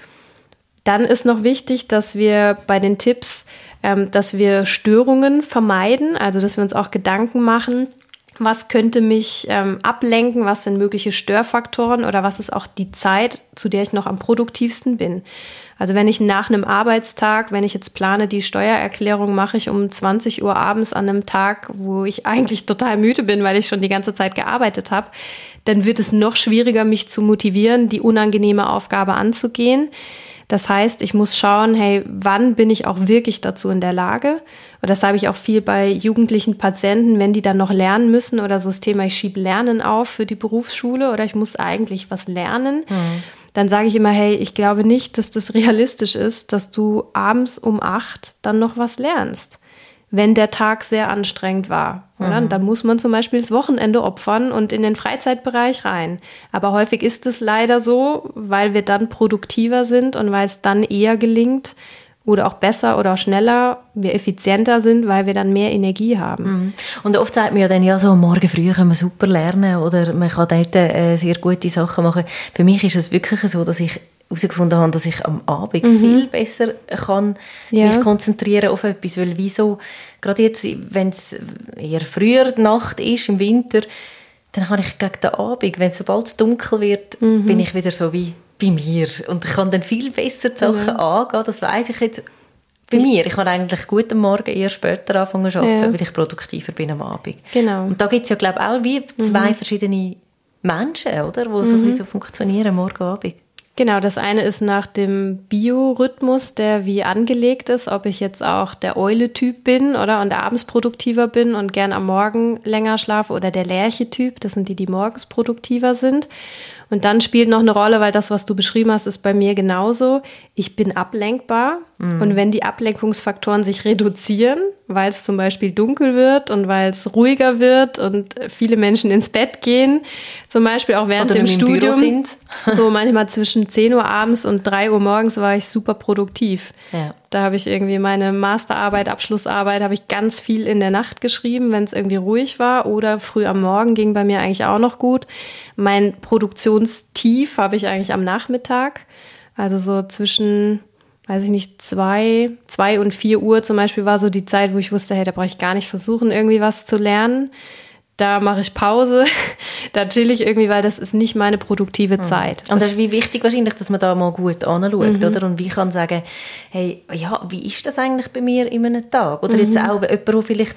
Dann ist noch wichtig, dass wir bei den Tipps, dass wir Störungen vermeiden, also dass wir uns auch Gedanken machen, was könnte mich ablenken, was sind mögliche Störfaktoren oder was ist auch die Zeit, zu der ich noch am produktivsten bin. Also wenn ich nach einem Arbeitstag, wenn ich jetzt plane, die Steuererklärung mache ich um 20 Uhr abends an einem Tag, wo ich eigentlich total müde bin, weil ich schon die ganze Zeit gearbeitet habe, dann wird es noch schwieriger, mich zu motivieren, die unangenehme Aufgabe anzugehen. Das heißt, ich muss schauen, hey, wann bin ich auch wirklich dazu in der Lage? Und das habe ich auch viel bei jugendlichen Patienten, wenn die dann noch lernen müssen oder so das Thema, ich schiebe Lernen auf für die Berufsschule oder ich muss eigentlich was lernen. Dann sage ich immer, hey, ich glaube nicht, dass das realistisch ist, dass du abends um 8 dann noch was lernst, wenn der Tag sehr anstrengend war. Oder? Dann muss man zum Beispiel das Wochenende opfern und in den Freizeitbereich rein. Aber häufig ist es leider so, weil wir dann produktiver sind und weil es dann eher gelingt oder auch besser oder auch schneller, wir effizienter sind, weil wir dann mehr Energie haben. Und oft sagt man ja dann, ja, so morgen früh kann man super lernen oder man kann dort sehr gute Sachen machen. Für mich ist es wirklich so, dass ich herausgefunden habe, dass ich am Abend viel besser kann mich konzentrieren auf etwas, weil wieso, gerade jetzt, wenn es eher früher die Nacht ist, im Winter, dann kann ich gegen den Abend, wenn sobald es dunkel wird, bin ich wieder so wie bei mir und ich kann dann viel besser die Sachen angehen, das weiss ich jetzt bei mir. Ich kann eigentlich gut am Morgen eher später anfangen zu arbeiten, weil ich produktiver bin am Abend. Genau. Und da gibt es ja, glaube ich, auch wie 2 verschiedene Menschen, oder, die so ein bisschen so funktionieren, morgen Abend. Genau, das eine ist nach dem Biorhythmus, der wie angelegt ist, ob ich jetzt auch der Eule-Typ bin oder und abends produktiver bin und gern am Morgen länger schlafe oder der Lerche-Typ, das sind die, die morgens produktiver sind. Und dann spielt noch eine Rolle, weil das, was du beschrieben hast, ist bei mir genauso. Ich bin ablenkbar und wenn die Ablenkungsfaktoren sich reduzieren, weil es zum Beispiel dunkel wird und weil es ruhiger wird und viele Menschen ins Bett gehen, zum Beispiel auch während dem Studium, sind. So manchmal zwischen 10 Uhr abends und 3 Uhr morgens war ich super produktiv. Ja. Da habe ich irgendwie meine Masterarbeit, Abschlussarbeit, habe ich ganz viel in der Nacht geschrieben, wenn es irgendwie ruhig war oder früh am Morgen ging bei mir eigentlich auch noch gut. Mein Produktionstief habe ich eigentlich am Nachmittag, also so zwischen, weiß ich nicht, 2 und 4 Uhr zum Beispiel war so die Zeit, wo ich wusste, hey, da brauche ich gar nicht versuchen, irgendwie was zu lernen. Da mache ich Pause, da chill ich irgendwie, weil das ist nicht meine produktive Zeit. Und das ist wie wichtig wahrscheinlich, dass man da mal gut anschaut, oder? Und wie kann sagen, hey, ja, wie ist das eigentlich bei mir in einem Tag? Oder jetzt auch jemand, der vielleicht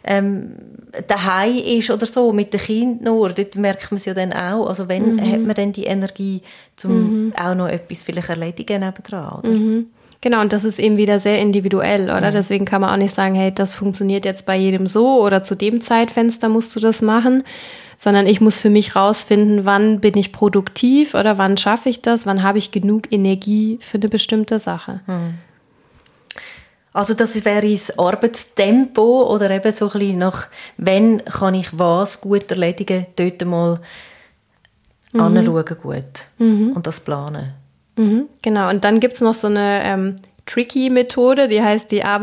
daheim ist oder so, mit den Kindern nur, dort merkt man es ja dann auch. Also wenn hat man dann die Energie, um auch noch etwas vielleicht erledigen nebendran, oder? Genau, und das ist eben wieder sehr individuell, oder? Deswegen kann man auch nicht sagen, hey, das funktioniert jetzt bei jedem so oder zu dem Zeitfenster musst du das machen, sondern ich muss für mich rausfinden, wann bin ich produktiv oder wann schaffe ich das, wann habe ich genug Energie für eine bestimmte Sache. Also das wäre das Arbeitstempo oder eben so ein bisschen nach, wenn kann ich was gut erledigen, dort mal anschauen gut und das planen. Genau, und dann gibt es noch so eine tricky Methode, die heißt die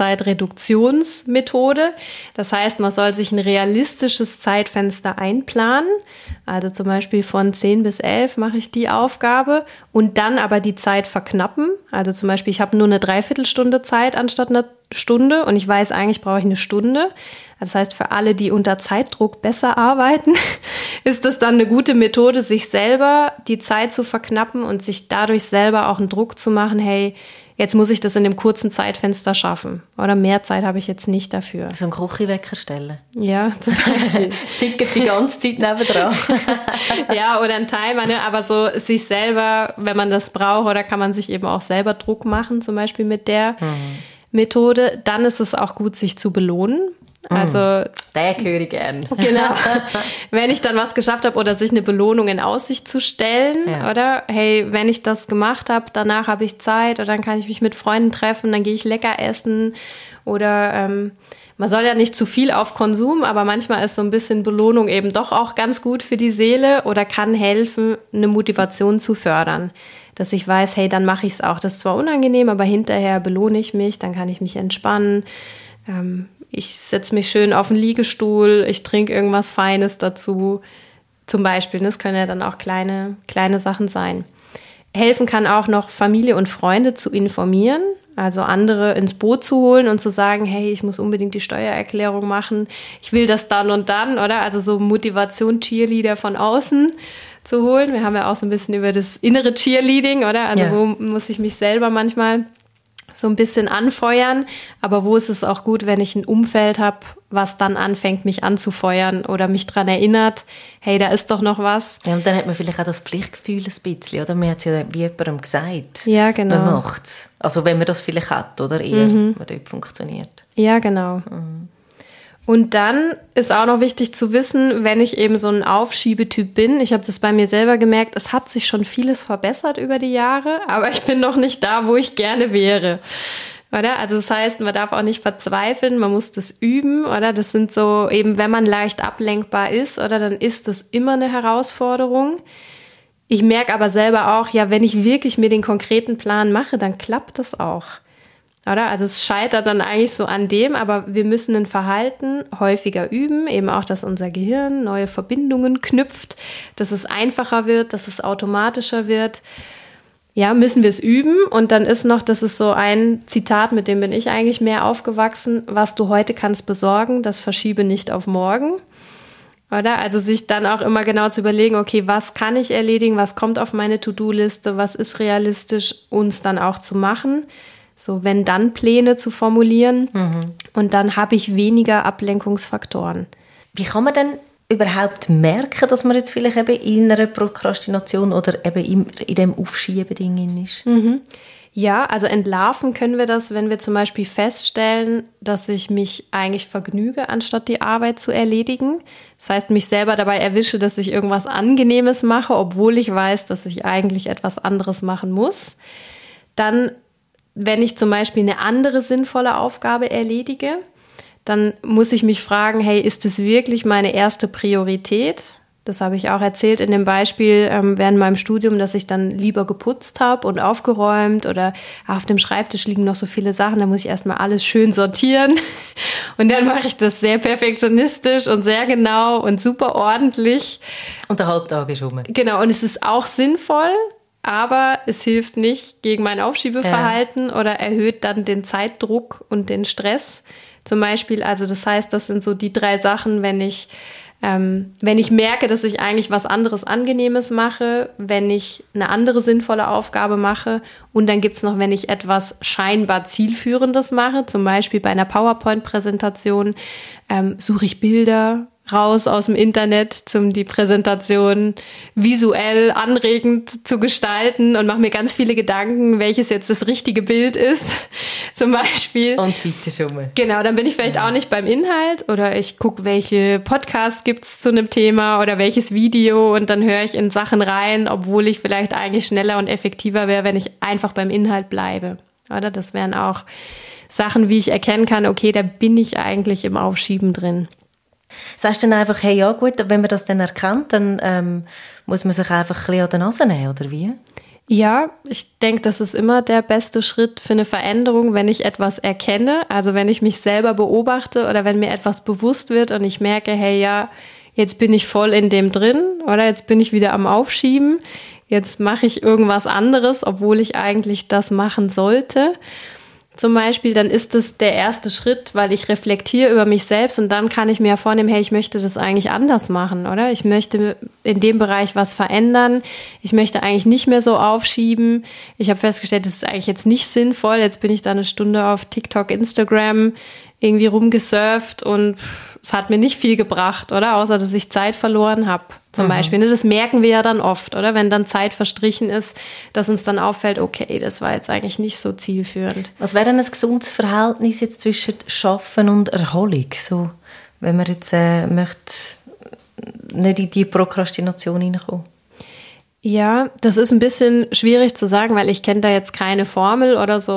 Arbeitszeitreduktionsmethode. Das heißt, man soll sich ein realistisches Zeitfenster einplanen. Also zum Beispiel von 10 bis 11 mache ich die Aufgabe und dann aber die Zeit verknappen. Also zum Beispiel, ich habe nur eine Dreiviertelstunde Zeit anstatt einer Stunde und ich weiß, eigentlich brauche ich eine Stunde. Das heißt, für alle, die unter Zeitdruck besser arbeiten, ist das dann eine gute Methode, sich selber die Zeit zu verknappen und sich dadurch selber auch einen Druck zu machen, hey, jetzt muss ich das in dem kurzen Zeitfenster schaffen. Oder mehr Zeit habe ich jetzt nicht dafür. So einen Küchenwecker stellen. Ja, zum Beispiel. Es tickt die ganze Zeit nebendran. Ja, oder ein Timer, ne? Aber so sich selber, wenn man das braucht, oder kann man sich eben auch selber Druck machen, zum Beispiel mit der Methode. Dann ist es auch gut, sich zu belohnen. Also, den höre ich gern. Genau. Wenn ich dann was geschafft habe oder sich eine Belohnung in Aussicht zu stellen, oder? Hey, wenn ich das gemacht habe, danach habe ich Zeit oder dann kann ich mich mit Freunden treffen, dann gehe ich lecker essen oder man soll ja nicht zu viel auf Konsum, aber manchmal ist so ein bisschen Belohnung eben doch auch ganz gut für die Seele oder kann helfen, eine Motivation zu fördern. Dass ich weiß, hey, dann mache ich es auch. Das ist zwar unangenehm, aber hinterher belohne ich mich, dann kann ich mich entspannen. Ich setze mich schön auf den Liegestuhl, ich trinke irgendwas Feines dazu, zum Beispiel. Das können ja dann auch kleine Sachen sein. Helfen kann auch noch, Familie und Freunde zu informieren, also andere ins Boot zu holen und zu sagen, hey, ich muss unbedingt die Steuererklärung machen, ich will das dann und dann, oder? Also so Motivation-Cheerleader von außen zu holen. Wir haben ja auch so ein bisschen über das innere Cheerleading, oder? Also wo muss ich mich selber manchmal so ein bisschen anfeuern, aber wo ist es auch gut, wenn ich ein Umfeld habe, was dann anfängt, mich anzufeuern oder mich daran erinnert, hey, da ist doch noch was. Ja, und dann hat man vielleicht auch das Pflichtgefühl ein bisschen, oder? Man hat es ja wie jemandem gesagt. Ja, genau. Man macht es. Also wenn man das vielleicht hat, oder? Eher, man dort funktioniert. Ja, genau. Und dann ist auch noch wichtig zu wissen, wenn ich eben so ein Aufschiebetyp bin, ich habe das bei mir selber gemerkt, es hat sich schon vieles verbessert über die Jahre, aber ich bin noch nicht da, wo ich gerne wäre. Oder? Also das heißt, man darf auch nicht verzweifeln, man muss das üben, oder? Das sind so eben, wenn man leicht ablenkbar ist, oder dann ist das immer eine Herausforderung. Ich merke aber selber auch, ja, wenn ich wirklich mir den konkreten Plan mache, dann klappt das auch. Oder? Also es scheitert dann eigentlich so an dem, aber wir müssen ein Verhalten häufiger üben, eben auch, dass unser Gehirn neue Verbindungen knüpft, dass es einfacher wird, dass es automatischer wird. Ja, müssen wir es üben und dann ist noch, das ist so ein Zitat, mit dem bin ich eigentlich mehr aufgewachsen, was du heute kannst besorgen, das verschiebe nicht auf morgen. Oder? Also sich dann auch immer genau zu überlegen, okay, was kann ich erledigen, was kommt auf meine To-Do-Liste, was ist realistisch, uns dann auch zu machen. So Wenn-Dann-Pläne zu formulieren und dann habe ich weniger Ablenkungsfaktoren. Wie kann man denn überhaupt merken, dass man jetzt vielleicht eben in einer Prokrastination oder eben in dem Aufschieben-Ding ist? Ja, also entlarven können wir das, wenn wir zum Beispiel feststellen, dass ich mich eigentlich vergnüge, anstatt die Arbeit zu erledigen. Das heißt, mich selber dabei erwische, dass ich irgendwas Angenehmes mache, obwohl ich weiß, dass ich eigentlich etwas anderes machen muss. Dann, wenn ich zum Beispiel eine andere sinnvolle Aufgabe erledige, dann muss ich mich fragen, hey, ist das wirklich meine erste Priorität? Das habe ich auch erzählt in dem Beispiel während meinem Studium, dass ich dann lieber geputzt habe und aufgeräumt oder auf dem Schreibtisch liegen noch so viele Sachen, da muss ich erstmal alles schön sortieren und dann mache ich das sehr perfektionistisch und sehr genau und super ordentlich. Und der Halbtag ist rum. Genau, und es ist auch sinnvoll, aber es hilft nicht gegen mein Aufschiebeverhalten oder erhöht dann den Zeitdruck und den Stress. Zum Beispiel, also das heißt, das sind so die 3 Sachen, wenn ich merke, dass ich eigentlich was anderes Angenehmes mache, wenn ich eine andere sinnvolle Aufgabe mache und dann gibt's noch, wenn ich etwas scheinbar Zielführendes mache, zum Beispiel bei einer PowerPoint-Präsentation, suche ich Bilder raus aus dem Internet, um die Präsentation visuell anregend zu gestalten und mache mir ganz viele Gedanken, welches jetzt das richtige Bild ist, zum Beispiel. Und Zeit ist rum. Genau, dann bin ich vielleicht auch nicht beim Inhalt oder ich gucke, welche Podcasts gibt's zu einem Thema oder welches Video und dann höre ich in Sachen rein, obwohl ich vielleicht eigentlich schneller und effektiver wäre, wenn ich einfach beim Inhalt bleibe. Oder das wären auch Sachen, wie ich erkennen kann, okay, da bin ich eigentlich im Aufschieben drin. Sagst du dann einfach, hey, ja gut, wenn man das dann erkennt, dann muss man sich einfach ein bisschen an die Nase nehmen, oder wie? Ja, ich denke, das ist immer der beste Schritt für eine Veränderung, wenn ich etwas erkenne, also wenn ich mich selber beobachte oder wenn mir etwas bewusst wird und ich merke, hey, ja, jetzt bin ich voll in dem drin oder jetzt bin ich wieder am Aufschieben, jetzt mache ich irgendwas anderes, obwohl ich eigentlich das machen sollte. Zum Beispiel, dann ist es der erste Schritt, weil ich reflektiere über mich selbst und dann kann ich mir vornehmen, hey, ich möchte das eigentlich anders machen, oder? Ich möchte in dem Bereich was verändern. Ich möchte eigentlich nicht mehr so aufschieben. Ich habe festgestellt, das ist eigentlich jetzt nicht sinnvoll. Jetzt bin ich da eine Stunde auf TikTok, Instagram irgendwie rumgesurft und es hat mir nicht viel gebracht, oder? Außer, dass ich Zeit verloren habe, zum Beispiel. Das merken wir ja dann oft, oder? Wenn dann Zeit verstrichen ist, dass uns dann auffällt, okay, das war jetzt eigentlich nicht so zielführend. Was wäre denn ein gesundes Verhältnis jetzt zwischen Schaffen und Erholung? So, wenn man jetzt möchte, nicht in die Prokrastination hineinkommen? Ja, das ist ein bisschen schwierig zu sagen, weil ich kenne da jetzt keine Formel oder so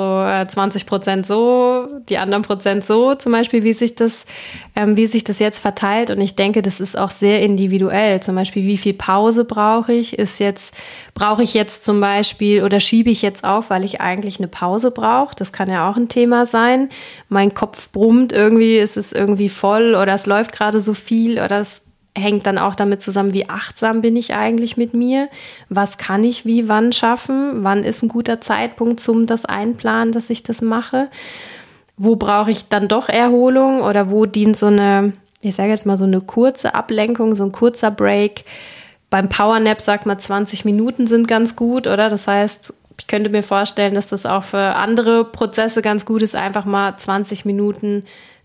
20% so, die anderen Prozent so zum Beispiel, wie sich das jetzt verteilt. Und ich denke, das ist auch sehr individuell. Zum Beispiel, wie viel Pause brauche ich? Brauche ich jetzt zum Beispiel oder schiebe ich jetzt auf, weil ich eigentlich eine Pause brauche? Das kann ja auch ein Thema sein. Mein Kopf brummt irgendwie, ist es irgendwie voll oder es läuft gerade so viel oder es hängt dann auch damit zusammen, wie achtsam bin ich eigentlich mit mir? Was kann ich wie wann schaffen? Wann ist ein guter Zeitpunkt zum das Einplanen, dass ich das mache? Wo brauche ich dann doch Erholung oder wo dient so eine, ich sage jetzt mal so eine kurze Ablenkung, so ein kurzer Break? Beim Powernap sagt man 20 Minuten sind ganz gut, oder? Das heißt, ich könnte mir vorstellen, dass das auch für andere Prozesse ganz gut ist, einfach mal 20 Minuten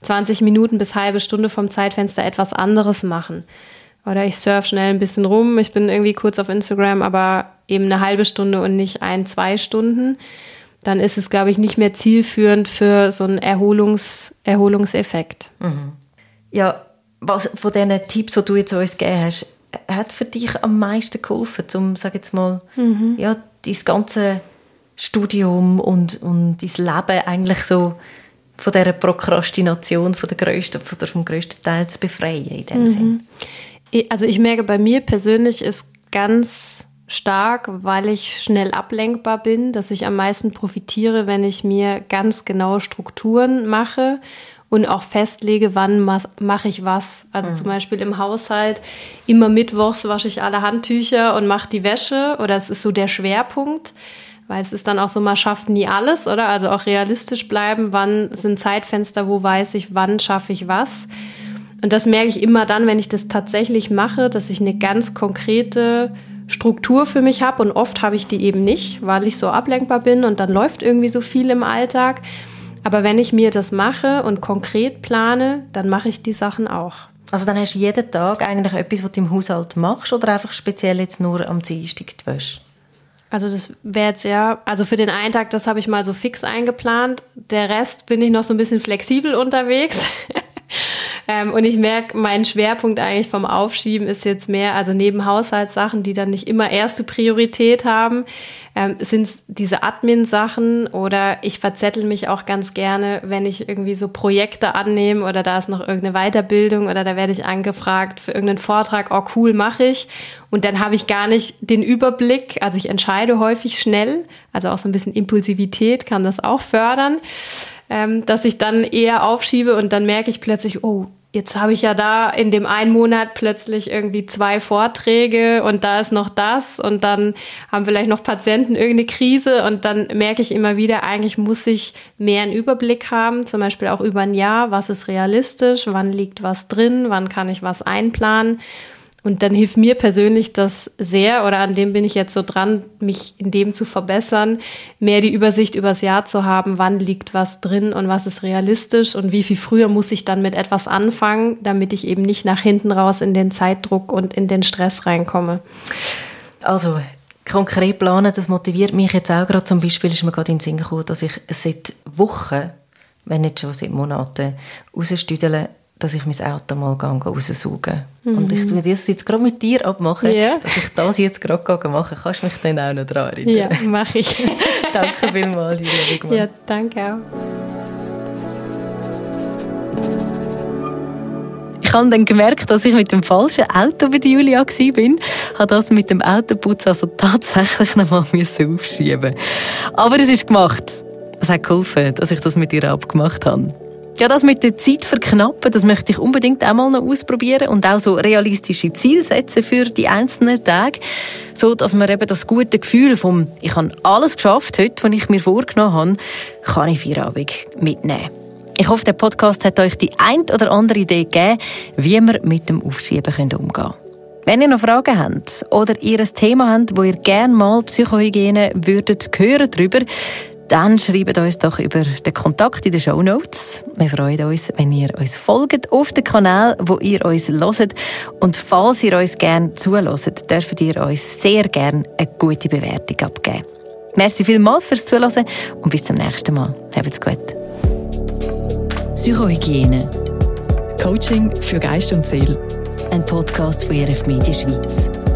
bis halbe Stunde vom Zeitfenster etwas anderes machen. Oder ich surfe schnell ein bisschen rum, ich bin irgendwie kurz auf Instagram, aber eben eine halbe Stunde und nicht 1-2 Stunden. Dann ist es, glaube ich, nicht mehr zielführend für so einen Erholungseffekt. Mhm. Ja, was von diesen Tipps, die du jetzt uns gegeben hast, hat für dich am meisten geholfen, um, sag jetzt mal, ja, dein ganze Studium und dein Leben eigentlich so von dieser Prokrastination vom grössten Teil zu befreien in dem Sinn? Also ich merke, bei mir persönlich ist ganz stark, weil ich schnell ablenkbar bin, dass ich am meisten profitiere, wenn ich mir ganz genau Strukturen mache und auch festlege, wann mache ich was. Also zum Beispiel im Haushalt, immer mittwochs wasche ich alle Handtücher und mache die Wäsche oder es ist so der Schwerpunkt. Weil es ist dann auch so, man schafft nie alles, oder? Also auch realistisch bleiben, wann sind Zeitfenster, wo weiß ich, wann schaffe ich was. Und das merke ich immer dann, wenn ich das tatsächlich mache, dass ich eine ganz konkrete Struktur für mich habe. Und oft habe ich die eben nicht, weil ich so ablenkbar bin und dann läuft irgendwie so viel im Alltag. Aber wenn ich mir das mache und konkret plane, dann mache ich die Sachen auch. Also dann hast du jeden Tag eigentlich etwas, was du im Haushalt machst oder einfach speziell jetzt nur am Dienstag die Wäsche? Also das wäre jetzt also für den einen Tag, das habe ich mal so fix eingeplant. Der Rest bin ich noch so ein bisschen flexibel unterwegs. Und ich merke, mein Schwerpunkt eigentlich vom Aufschieben ist jetzt mehr, also neben Haushaltssachen, die dann nicht immer erste Priorität haben, sind es diese Admin-Sachen oder ich verzettel mich auch ganz gerne, wenn ich irgendwie so Projekte annehme oder da ist noch irgendeine Weiterbildung oder da werde ich angefragt für irgendeinen Vortrag, oh cool, mache ich. Und dann habe ich gar nicht den Überblick, also ich entscheide häufig schnell, also auch so ein bisschen Impulsivität kann das auch fördern, dass ich dann eher aufschiebe und dann merke ich plötzlich, oh, jetzt habe ich ja da in dem einen Monat plötzlich irgendwie 2 Vorträge und da ist noch das und dann haben vielleicht noch Patienten irgendeine Krise und dann merke ich immer wieder, eigentlich muss ich mehr einen Überblick haben, zum Beispiel auch über ein Jahr, was ist realistisch, wann liegt was drin, wann kann ich was einplanen. Und dann hilft mir persönlich das sehr, oder an dem bin ich jetzt so dran, mich in dem zu verbessern, mehr die Übersicht übers Jahr zu haben, wann liegt was drin und was ist realistisch und wie viel früher muss ich dann mit etwas anfangen, damit ich eben nicht nach hinten raus in den Zeitdruck und in den Stress reinkomme. Also konkret planen, das motiviert mich jetzt auch gerade. Zum Beispiel ist mir gerade in den Sinn gekommen, dass ich seit Wochen, wenn nicht schon seit Monaten, rausstüdele, dass ich mein Auto mal raussauge. Und ich tue das jetzt gerade mit dir abmachen, dass ich das jetzt gerade mache. Kannst du mich dann auch noch daran erinnern? Ja, mache ich. Danke vielmals, Julia Wigmann. Ja, danke auch. Ich Ich habe dann gemerkt, dass ich mit dem falschen Auto bei Julia war. Habe das mit dem Autoputz also tatsächlich noch mal aufschieben. Aber es ist gemacht. Es hat geholfen, dass ich das mit ihr abgemacht habe. Ja, das mit der Zeit verknappen, das möchte ich unbedingt auch mal noch ausprobieren und auch so realistische Ziele setzen für die einzelnen Tage, so dass man eben das gute Gefühl vom «Ich habe alles geschafft heute, was ich mir vorgenommen habe», kann ich Feierabend mitnehmen. Ich hoffe, der Podcast hat euch die ein oder andere Idee gegeben, wie wir mit dem Aufschieben umgehen können. Wenn ihr noch Fragen habt oder ihr ein Thema habt, wo ihr gerne mal Psychohygiene würdet hören drüber, dann schreibt uns doch über den Kontakt in den Shownotes. Wir freuen uns, wenn ihr uns folgt auf den Kanal, wo ihr uns hört. Und falls ihr uns gerne zuhört, dürft ihr uns sehr gerne eine gute Bewertung abgeben. Merci vielmals fürs Zuhören und bis zum nächsten Mal. Habt's gut. Psychohygiene. Coaching für Geist und Seele. Ein Podcast von RF Media Schweiz.